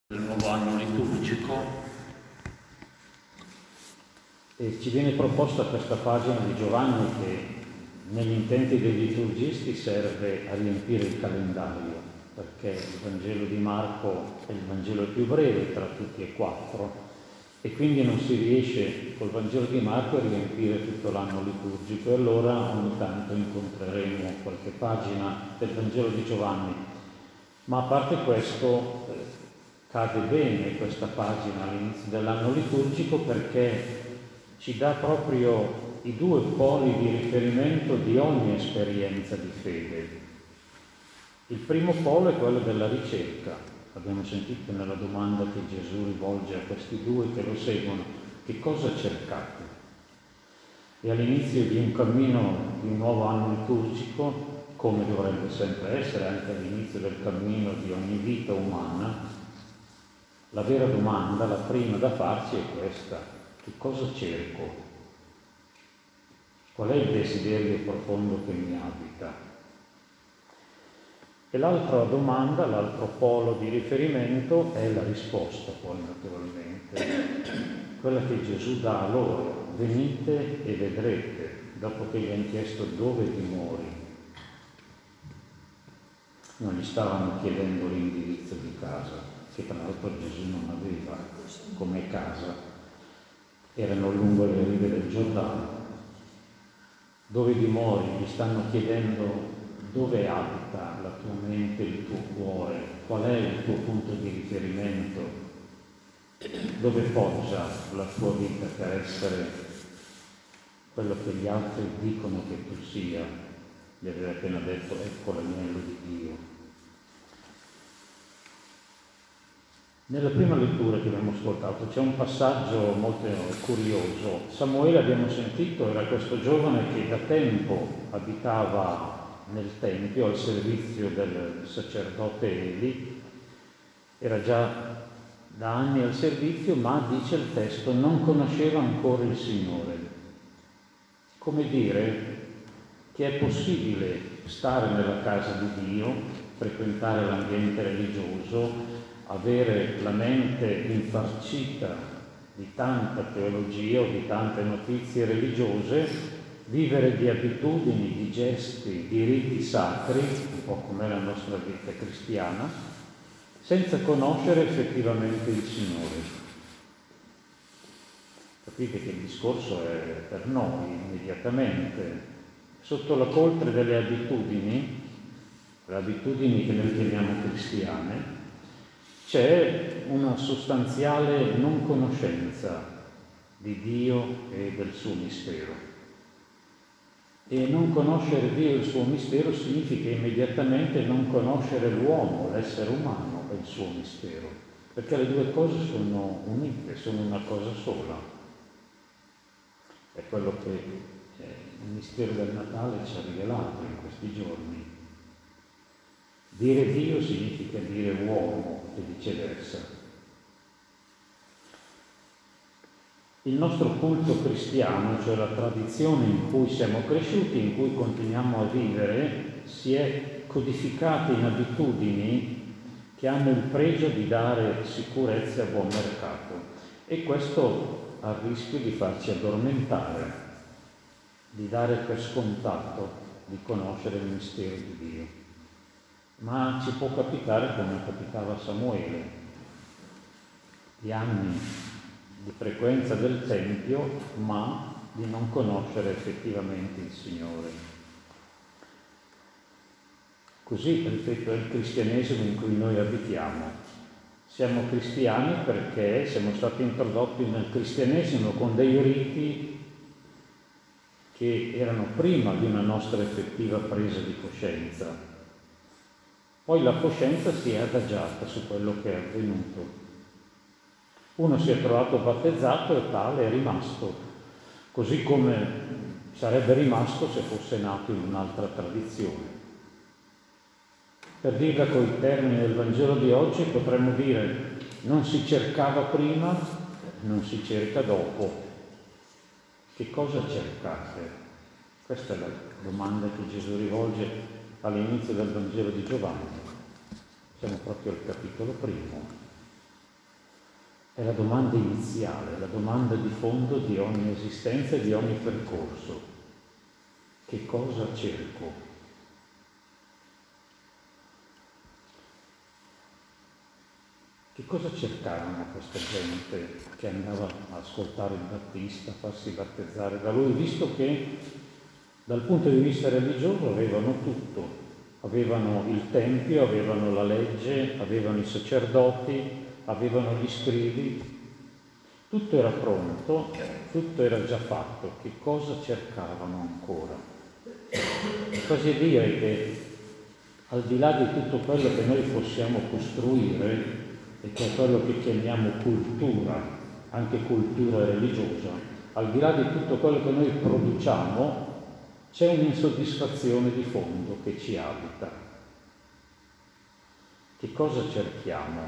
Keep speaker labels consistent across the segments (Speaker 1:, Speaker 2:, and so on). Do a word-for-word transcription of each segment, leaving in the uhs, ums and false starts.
Speaker 1: del nuovo anno liturgico
Speaker 2: e ci viene proposta questa pagina di Giovanni che negli intenti dei liturgisti serve a riempire il calendario, perché il Vangelo di Marco è il Vangelo più breve tra tutti e quattro e quindi non si riesce col Vangelo di Marco a riempire tutto l'anno liturgico, e allora ogni tanto incontreremo qualche pagina del Vangelo di Giovanni. Ma a parte questo, eh, cade bene questa pagina all'inizio dell'anno liturgico perché ci dà proprio i due poli di riferimento di ogni esperienza di fede. Il primo polo è quello della ricerca. Abbiamo sentito nella domanda che Gesù rivolge a questi due che lo seguono: che cosa cercate? E all'inizio di un cammino di un nuovo anno liturgico, come dovrebbe sempre essere anche all'inizio del cammino di ogni vita umana, la vera domanda, la prima da farci è questa: che cosa cerco? Qual è il desiderio profondo che mi abita? E l'altra domanda, l'altro polo di riferimento è la risposta, poi naturalmente, quella che Gesù dà a loro: venite e vedrete, dopo che gli hanno chiesto dove dimori. Non gli stavano chiedendo l'indirizzo di casa, che tra l'altro Gesù non aveva come casa, erano lungo le rive del Giordano. Dove dimori? Gli stanno chiedendo dove abita la tua mente, il tuo cuore, qual è il tuo punto di riferimento, dove poggia la tua vita per essere quello che gli altri dicono che tu sia. Gli aveva appena detto: ecco l'agnello di Dio. Nella prima lettura che abbiamo ascoltato c'è un passaggio molto curioso. Samuele, abbiamo sentito, era questo giovane che da tempo abitava nel Tempio al servizio del sacerdote Eli, era già da anni al servizio, ma dice il testo non conosceva ancora il Signore. Come dire che è possibile stare nella casa di Dio, frequentare l'ambiente religioso, avere la mente infarcita di tanta teologia o di tante notizie religiose, vivere di abitudini, di gesti, di riti sacri, un po' come la nostra vita cristiana, senza conoscere effettivamente il Signore. Capite che il discorso è per noi immediatamente. Sotto la coltre delle abitudini, le abitudini che noi chiamiamo cristiane, c'è una sostanziale non conoscenza di Dio e del suo mistero. E non conoscere Dio e il suo mistero significa immediatamente non conoscere l'uomo, l'essere umano e il suo mistero, perché le due cose sono unite, sono una cosa sola. È quello che il mistero del Natale ci ha rivelato in questi giorni. Dire Dio significa dire uomo e viceversa. Il nostro culto cristiano, cioè la tradizione in cui siamo cresciuti, in cui continuiamo a vivere, si è codificata in abitudini che hanno il pregio di dare sicurezza a buon mercato, e questo ha il rischio di farci addormentare, di dare per scontato di conoscere il mistero di Dio. Ma ci può capitare come capitava a Samuele, di anni di frequenza del Tempio, ma di non conoscere effettivamente il Signore. Così, ripeto, è il cristianesimo in cui noi abitiamo. Siamo cristiani perché siamo stati introdotti nel cristianesimo con dei riti che erano prima di una nostra effettiva presa di coscienza. Poi la coscienza si è adagiata su quello che è avvenuto. Uno si è trovato battezzato e tale è rimasto, così come sarebbe rimasto se fosse nato in un'altra tradizione. Per dirla con i termini del Vangelo di oggi, potremmo dire: non si cercava prima, non si cerca dopo. Che cosa cercate? Questa è la domanda che Gesù rivolge all'inizio del Vangelo di Giovanni. Siamo proprio al capitolo primo. è la domanda iniziale, la domanda di fondo di ogni esistenza e di ogni percorso. Che cosa cerco? Che cosa cercavano questa gente che andava a ascoltare il Battista, a farsi battezzare da lui, visto che dal punto di vista religioso avevano tutto, avevano il Tempio, avevano la legge, avevano i sacerdoti, avevano gli scribi, tutto era pronto, tutto era già fatto. Che cosa cercavano ancora? È quasi a dire che al di là di tutto quello che noi possiamo costruire, e che è quello che chiamiamo cultura, anche cultura religiosa, al di là di tutto quello che noi produciamo, c'è un'insoddisfazione di fondo che ci abita. Che cosa cerchiamo?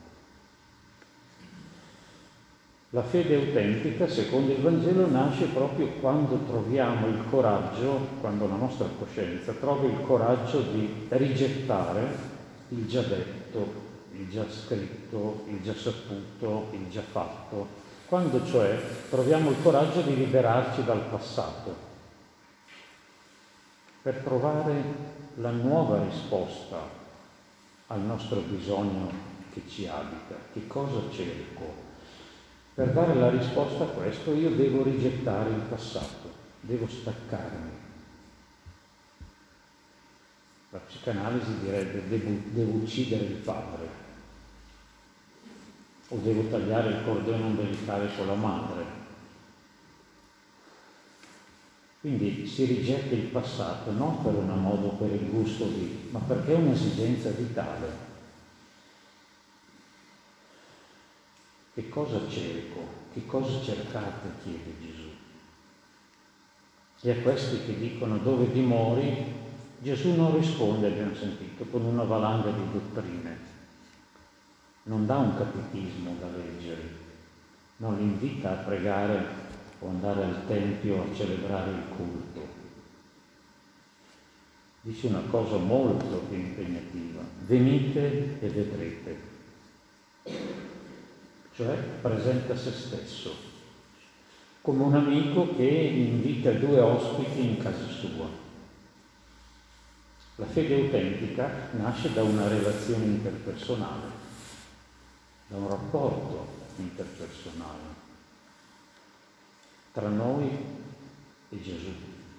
Speaker 2: La fede autentica, secondo il Vangelo, nasce proprio quando troviamo il coraggio, quando la nostra coscienza trova il coraggio di rigettare il già detto, il già scritto, il già saputo, il già fatto, quando cioè troviamo il coraggio di liberarci dal passato per trovare la nuova risposta al nostro bisogno che ci abita. Che cosa cerco? Per dare la risposta a questo io devo rigettare il passato, devo staccarmi. La psicanalisi direbbe devo, devo uccidere il padre, o devo tagliare il cordone ombelicale con la madre. Quindi si rigetta il passato non per una moda o per il gusto di, ma perché è un'esigenza vitale. Che cosa cerco? Che cosa cercate? Chiede Gesù. E a questi che dicono dove dimori, Gesù non risponde, abbiamo sentito, con una valanga di dottrine. Non dà un catecismo da leggere, non li invita a pregare o andare al Tempio a celebrare il culto. Dice una cosa molto più impegnativa: venite e vedrete. Cioè presenta se stesso, come un amico che invita due ospiti in casa sua. La fede autentica nasce da una relazione interpersonale, da un rapporto interpersonale tra noi e Gesù,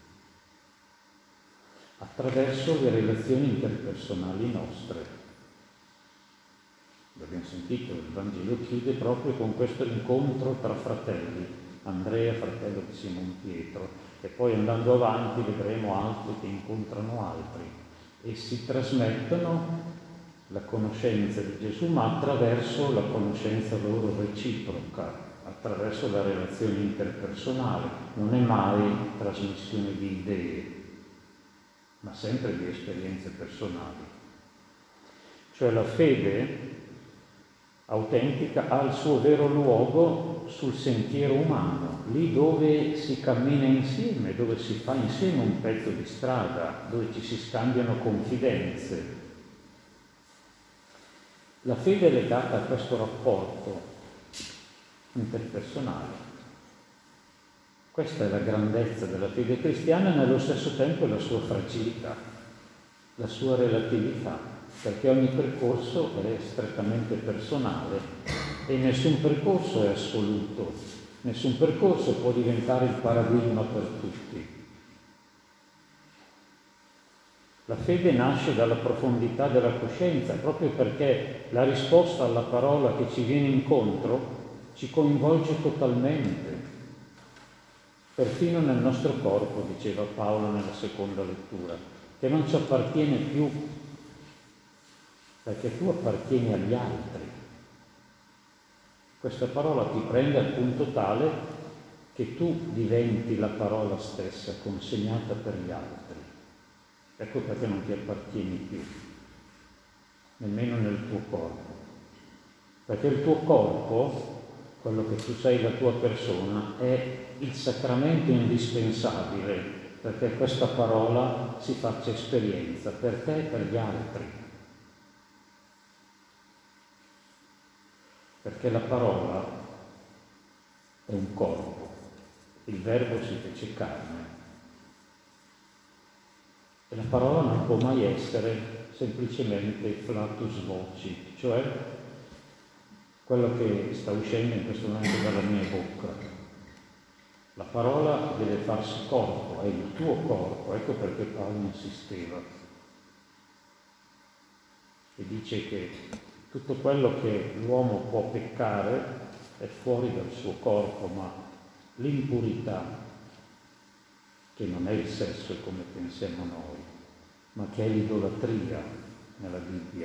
Speaker 2: attraverso le relazioni interpersonali nostre. L'abbiamo sentito, il Vangelo chiude proprio con questo incontro tra fratelli, Andrea, fratello di Simon Pietro, e poi andando avanti vedremo altri che incontrano altri e si trasmettono la conoscenza di Gesù, ma attraverso la conoscenza loro reciproca, attraverso la relazione interpersonale. Non è mai trasmissione di idee, ma sempre di esperienze personali. Cioè la fede autentica ha il suo vero luogo sul sentiero umano, lì dove si cammina insieme, dove si fa insieme un pezzo di strada, dove ci si scambiano confidenze. La fede è legata a questo rapporto interpersonale. Questa è la grandezza della fede cristiana e nello stesso tempo la sua fragilità, la sua relatività, perché ogni percorso è strettamente personale e nessun percorso è assoluto, nessun percorso può diventare il paradigma per tutti. La fede nasce dalla profondità della coscienza, proprio perché la risposta alla parola che ci viene incontro ci coinvolge totalmente, perfino nel nostro corpo, diceva Paolo nella seconda lettura, che non ci appartiene più, perché tu appartieni agli altri. Questa parola ti prende al punto tale che tu diventi la parola stessa consegnata per gli altri. Ecco perché non ti appartieni più, nemmeno nel tuo corpo. Perché il tuo corpo, quello che tu sei, la tua persona, è il sacramento indispensabile perché questa parola si faccia esperienza per te e per gli altri. perché la parola è un corpo, il verbo si fece carne e la parola non può mai essere semplicemente flatus voci, cioè quello che sta uscendo in questo momento dalla mia bocca. La parola deve farsi corpo, è il tuo corpo, ecco perché Paolo insisteva. E dice che tutto quello che l'uomo può peccare è fuori dal suo corpo, ma l'impurità, che non è il sesso come pensiamo noi, ma che è l'idolatria nella Bibbia.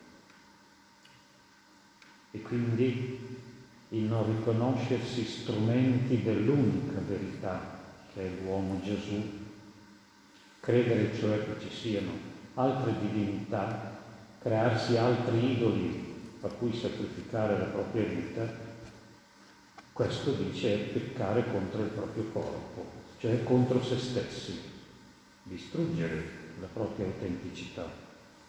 Speaker 2: E quindi il non riconoscersi strumenti dell'unica verità, che è l'uomo Gesù, credere cioè che ci siano altre divinità, crearsi altri idoli a cui sacrificare la propria vita, questo dice è peccare contro il proprio corpo, cioè contro se stessi, distruggere la propria autenticità.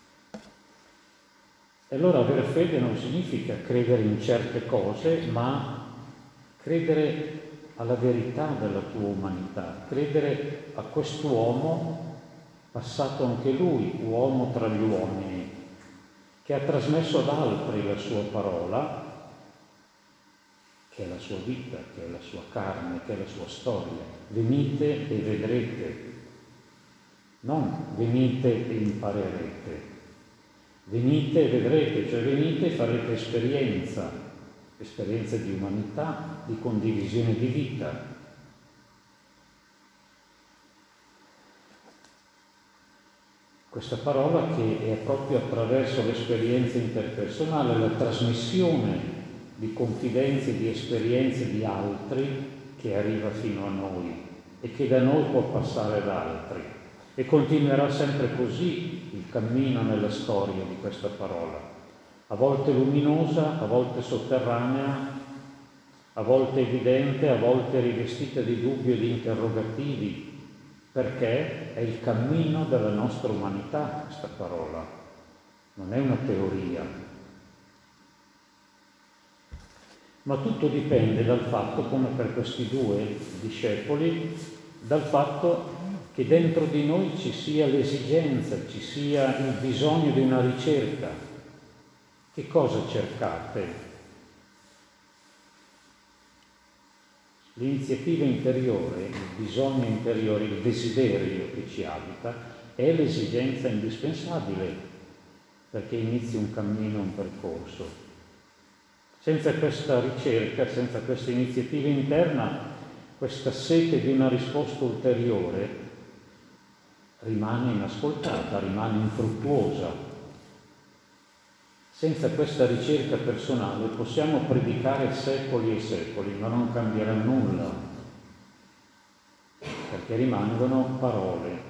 Speaker 2: E allora avere fede non significa credere in certe cose, ma credere alla verità della tua umanità, credere a quest'uomo, passato anche lui, uomo tra gli uomini, che ha trasmesso ad altri la sua parola, che è la sua vita, che è la sua carne, che è la sua storia. Venite e vedrete, non venite e imparerete. Venite e vedrete, cioè venite e farete esperienza, esperienza di umanità, di condivisione di vita. Questa parola che è proprio attraverso l'esperienza interpersonale, la trasmissione di confidenze, di esperienze di altri che arriva fino a noi e che da noi può passare ad altri. E continuerà sempre così il cammino nella storia di questa parola, a volte luminosa, a volte sotterranea, a volte evidente, a volte rivestita di dubbi e di interrogativi, perché è il cammino della nostra umanità questa parola, non è una teoria. Ma tutto dipende dal fatto, come per questi due discepoli, dal fatto che dentro di noi ci sia l'esigenza, ci sia il bisogno di una ricerca. Che cosa cercate? L'iniziativa interiore, il bisogno interiore, il desiderio che ci abita, è l'esigenza indispensabile perché inizi un cammino, un percorso. Senza questa ricerca, senza questa iniziativa interna, questa sete di una risposta ulteriore rimane inascoltata, rimane infruttuosa. Senza questa ricerca personale possiamo predicare secoli e secoli, ma non cambierà nulla, perché rimangono parole,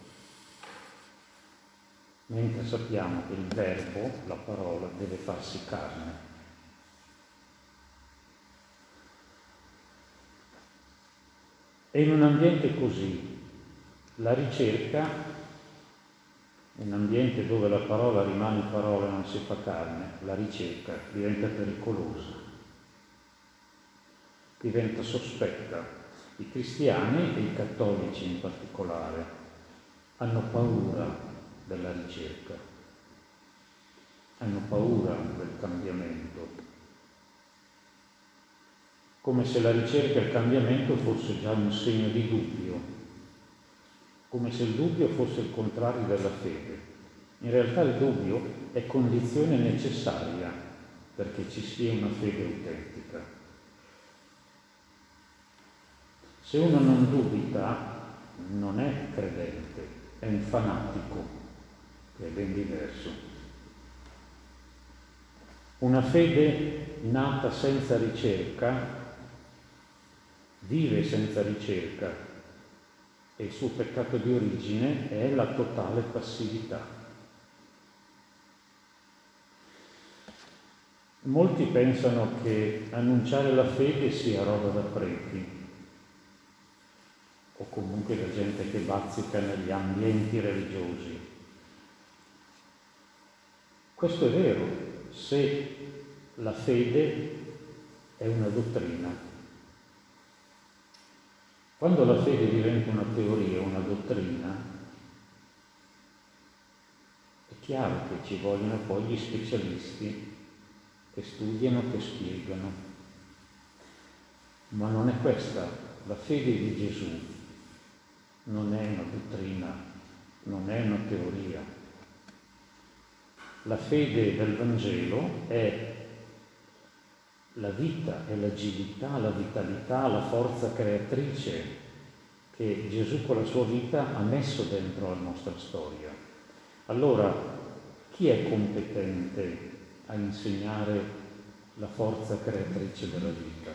Speaker 2: mentre sappiamo che il verbo, la parola, deve farsi carne. E in un ambiente così, la ricerca, un ambiente dove la parola rimane parola e non si fa carne, la ricerca diventa pericolosa, diventa sospetta. I cristiani e i cattolici in particolare hanno paura della ricerca, hanno paura del cambiamento, come se la ricerca e il cambiamento fosse già un segno di dubbio, come se il dubbio fosse il contrario della fede. In realtà il dubbio è condizione necessaria perché ci sia una fede autentica. Se uno non dubita, non è credente, è un fanatico, che è ben diverso. Una fede nata senza ricerca vive senza ricerca e il suo peccato di origine è la totale passività. Molti pensano che annunciare la fede sia roba da preti o comunque da gente che bazzica negli ambienti religiosi. Questo è vero se la fede è una dottrina. Quando la fede diventa una teoria, una dottrina, è chiaro che ci vogliono poi gli specialisti che studiano, che spiegano. Ma non è questa. La fede di Gesù non è una dottrina, non è una teoria. La fede del Vangelo è la vita, è l'agilità, la vitalità, la forza creatrice che Gesù con la sua vita ha messo dentro la nostra storia. Allora, chi è competente a insegnare la forza creatrice della vita?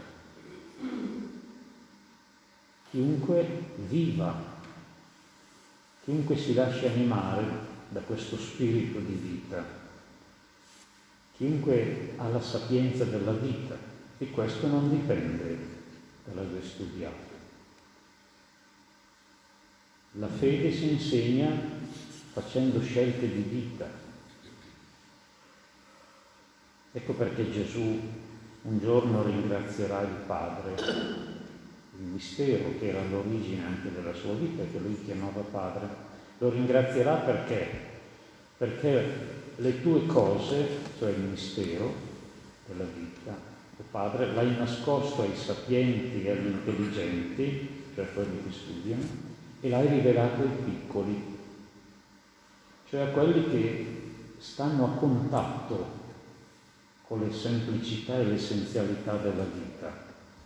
Speaker 2: Chiunque viva, chiunque si lasci animare da questo spirito di vita, chiunque ha la sapienza della vita, e questo non dipende dall'aver studiato. La fede si insegna facendo scelte di vita. Ecco perché Gesù un giorno ringrazierà il Padre, il mistero che era all'origine anche della sua vita, che lui chiamava Padre. Lo ringrazierà perché? Perché le tue cose, cioè il mistero della vita, tuo Padre, l'hai nascosto ai sapienti e agli intelligenti, cioè quelli che studiano, e l'hai rivelato ai piccoli, cioè a quelli che stanno a contatto con le semplicità e l'essenzialità della vita.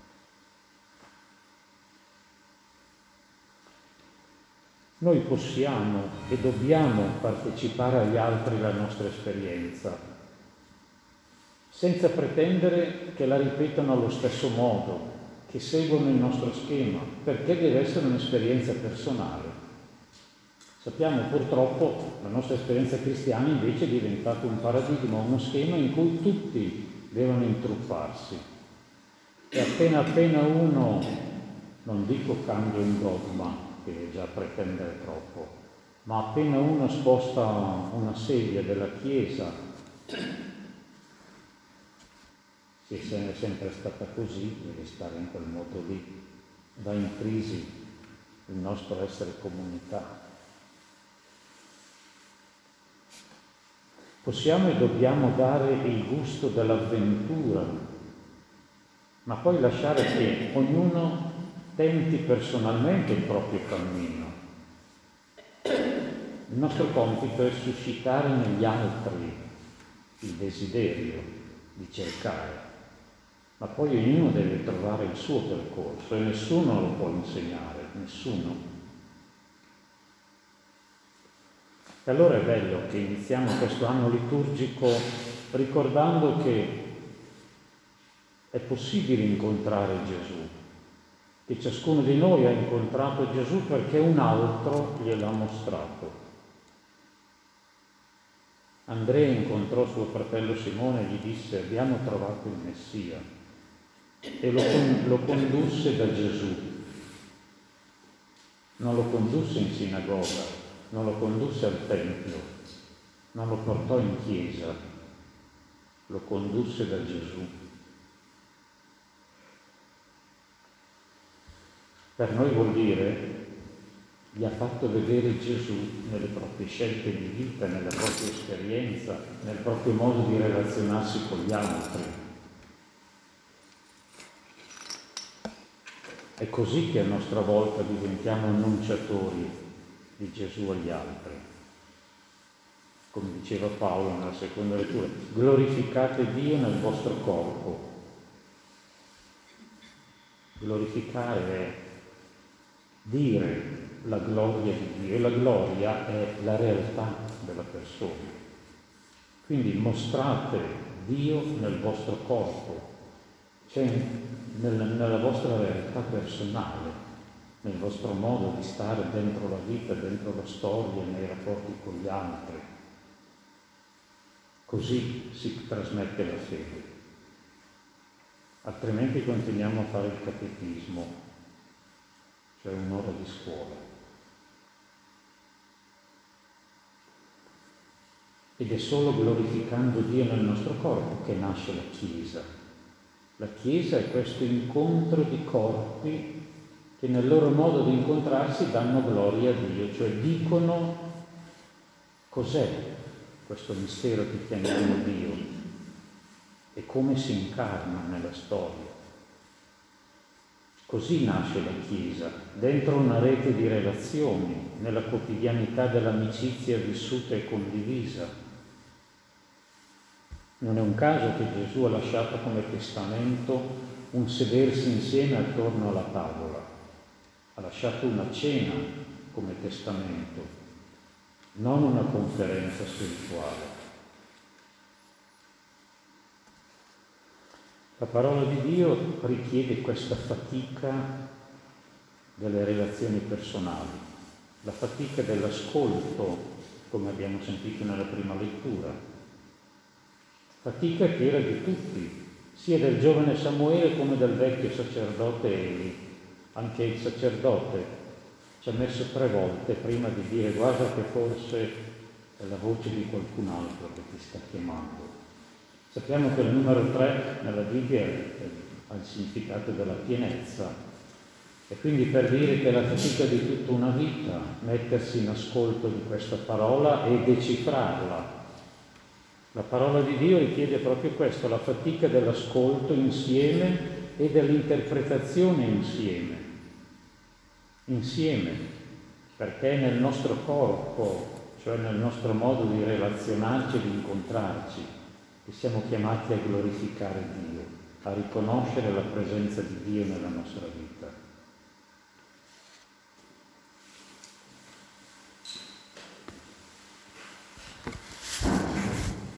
Speaker 2: Noi possiamo e dobbiamo partecipare agli altri alla nostra esperienza, senza pretendere che la ripetano allo stesso modo, che seguono il nostro schema, perché deve essere un'esperienza personale. Sappiamo purtroppo la nostra esperienza cristiana invece è diventata un paradigma, uno schema in cui tutti devono intrupparsi. E appena appena uno, non dico cambia un dogma, che è già pretendere troppo, ma appena uno sposta una sedia della Chiesa, se è sempre stata così, deve stare in quel modo lì, va in crisi il nostro essere comunità. Possiamo e dobbiamo dare il gusto dell'avventura, ma poi lasciare che ognuno tenti personalmente il proprio cammino. Il nostro compito è suscitare negli altri il desiderio di cercare, ma poi ognuno deve trovare il suo percorso e nessuno lo può insegnare, nessuno. E allora è bello che iniziamo questo anno liturgico ricordando che è possibile incontrare Gesù, che ciascuno di noi ha incontrato Gesù perché un altro gliel'ha mostrato. Andrea incontrò suo fratello Simone e gli disse: abbiamo trovato il Messia, e lo, con, lo condusse da Gesù. Non lo condusse in sinagoga, non lo condusse al Tempio, non lo portò in chiesa, lo condusse da Gesù. Per noi vuol dire, gli ha fatto vedere Gesù nelle proprie scelte di vita, nella propria esperienza, nel proprio modo di relazionarsi con gli altri. È così che a nostra volta diventiamo annunciatori di Gesù agli altri. Come diceva Paolo nella seconda lettura, glorificate Dio nel vostro corpo. Glorificare è dire la gloria di Dio, e la gloria è la realtà della persona. Quindi mostrate Dio nel vostro corpo, cioè nel, nella vostra realtà personale, nel vostro modo di stare dentro la vita, dentro la storia, nei rapporti con gli altri. Così si trasmette la fede. Altrimenti continuiamo a fare il catechismo, cioè un'ora di scuola. Ed è solo glorificando Dio nel nostro corpo che nasce la Chiesa. La Chiesa è questo incontro di corpi che nel loro modo di incontrarsi danno gloria a Dio, cioè dicono cos'è questo mistero che chiamiamo Dio e come si incarna nella storia. Così nasce la Chiesa, dentro una rete di relazioni, nella quotidianità dell'amicizia vissuta e condivisa. Non è un caso che Gesù ha lasciato come testamento un sedersi insieme attorno alla tavola. Ha lasciato una cena come testamento, non una conferenza spirituale. La parola di Dio richiede questa fatica delle relazioni personali, la fatica dell'ascolto, come abbiamo sentito nella prima lettura. Fatica che era di tutti, sia del giovane Samuele come del vecchio sacerdote Eli. Anche il sacerdote ci ha messo tre volte prima di dire guarda che forse è la voce di qualcun altro che ti sta chiamando. Sappiamo che il numero tre nella Bibbia ha il significato della pienezza e quindi per dire che la fatica di tutta una vita, mettersi in ascolto di questa parola e decifrarla. La parola di Dio richiede proprio questo, la fatica dell'ascolto insieme e dell'interpretazione insieme. Insieme, perché nel nostro corpo, cioè nel nostro modo di relazionarci e di incontrarci, che siamo chiamati a glorificare Dio, a riconoscere la presenza di Dio nella nostra vita.